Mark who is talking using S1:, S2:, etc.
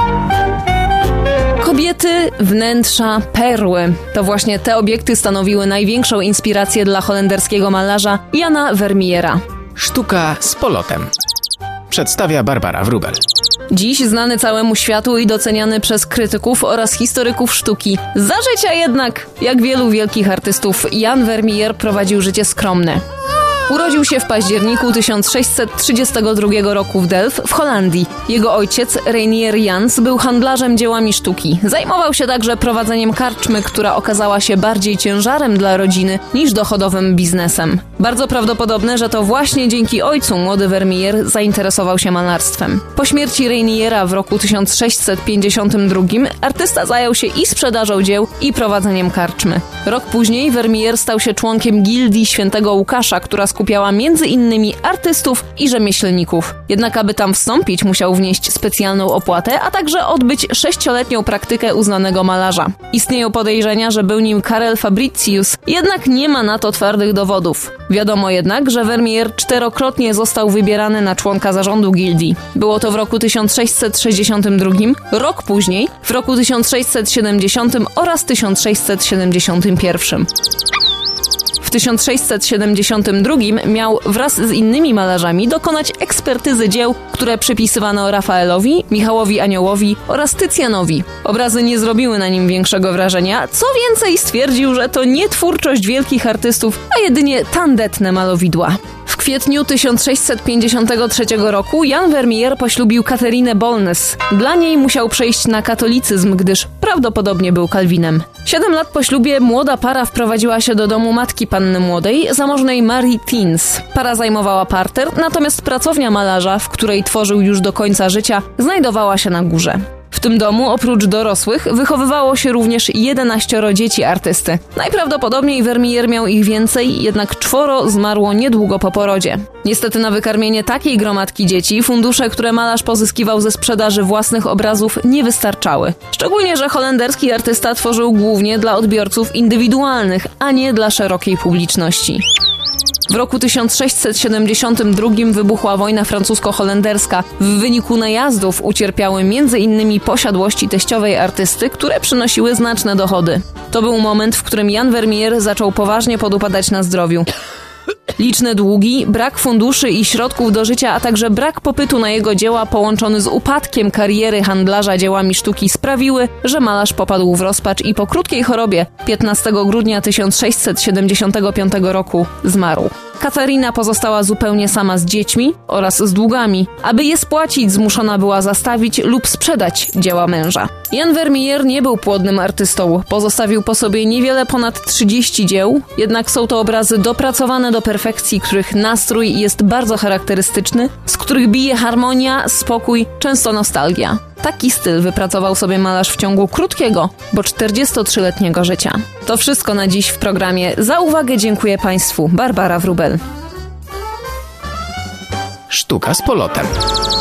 S1: Kobiety, wnętrza, perły. To właśnie te obiekty stanowiły największą inspirację dla holenderskiego malarza Jana Vermeera.
S2: Sztuka z polotem. Przedstawia Barbara Wróbel.
S1: Dziś znany całemu światu i doceniany przez krytyków oraz historyków sztuki. Za życia jednak, jak wielu wielkich artystów, Jan Vermeer prowadził życie skromne. Urodził się w październiku 1632 roku w Delft w Holandii. Jego ojciec, Reinier Jans, był handlarzem dziełami sztuki. Zajmował się także prowadzeniem karczmy, która okazała się bardziej ciężarem dla rodziny niż dochodowym biznesem. Bardzo prawdopodobne, że to właśnie dzięki ojcu młody Vermeer zainteresował się malarstwem. Po śmierci Reiniera w roku 1652 artysta zajął się i sprzedażą dzieł, i prowadzeniem karczmy. Rok później Vermeer stał się członkiem gildii Świętego Łukasza, która skupiała m.in. artystów i rzemieślników. Jednak aby tam wstąpić, musiał wnieść specjalną opłatę, a także odbyć 6-letnią praktykę uznanego malarza. Istnieją podejrzenia, że był nim Karel Fabricius, jednak nie ma na to twardych dowodów. Wiadomo jednak, że Vermeer 4-krotnie został wybierany na członka zarządu gildii. Było to w roku 1662, rok później, w roku 1670 oraz 1671. W 1672 miał wraz z innymi malarzami dokonać ekspertyzy dzieł, które przypisywano Rafaelowi, Michałowi Aniołowi oraz Tycjanowi. Obrazy nie zrobiły na nim większego wrażenia, co więcej stwierdził, że to nie twórczość wielkich artystów, a jedynie tandetne malowidła. W kwietniu 1653 roku Jan Vermeer poślubił Katerinę Bolnes. Dla niej musiał przejść na katolicyzm, gdyż prawdopodobnie był kalwinem. 7 lat po ślubie młoda para wprowadziła się do domu matki panny młodej, zamożnej Marie Thins. Para zajmowała parter, natomiast pracownia malarza, w której tworzył już do końca życia, znajdowała się na górze. W tym domu, oprócz dorosłych, wychowywało się również 11 dzieci artysty. Najprawdopodobniej Vermeer miał ich więcej, jednak 4 zmarło niedługo po porodzie. Niestety na wykarmienie takiej gromadki dzieci fundusze, które malarz pozyskiwał ze sprzedaży własnych obrazów, nie wystarczały. Szczególnie, że holenderski artysta tworzył głównie dla odbiorców indywidualnych, a nie dla szerokiej publiczności. W roku 1672 wybuchła wojna francusko-holenderska. W wyniku najazdów ucierpiały m.in. posiadłości teściowej artysty, które przynosiły znaczne dochody. To był moment, w którym Jan Vermeer zaczął poważnie podupadać na zdrowiu. Liczne długi, brak funduszy i środków do życia, a także brak popytu na jego dzieła połączony z upadkiem kariery handlarza dziełami sztuki sprawiły, że malarz popadł w rozpacz i po krótkiej chorobie 15 grudnia 1675 roku zmarł. Katarina pozostała zupełnie sama z dziećmi oraz z długami. Aby je spłacić, zmuszona była zastawić lub sprzedać dzieła męża. Jan Vermeer nie był płodnym artystą. Pozostawił po sobie niewiele ponad 30 dzieł, jednak są to obrazy dopracowane do perfekcji, których nastrój jest bardzo charakterystyczny, z których bije harmonia, spokój, często nostalgia. Taki styl wypracował sobie malarz w ciągu krótkiego, bo 43-letniego życia. To wszystko na dziś w programie. Za uwagę dziękuję Państwu. Barbara Wróbel.
S2: Sztuka z polotem.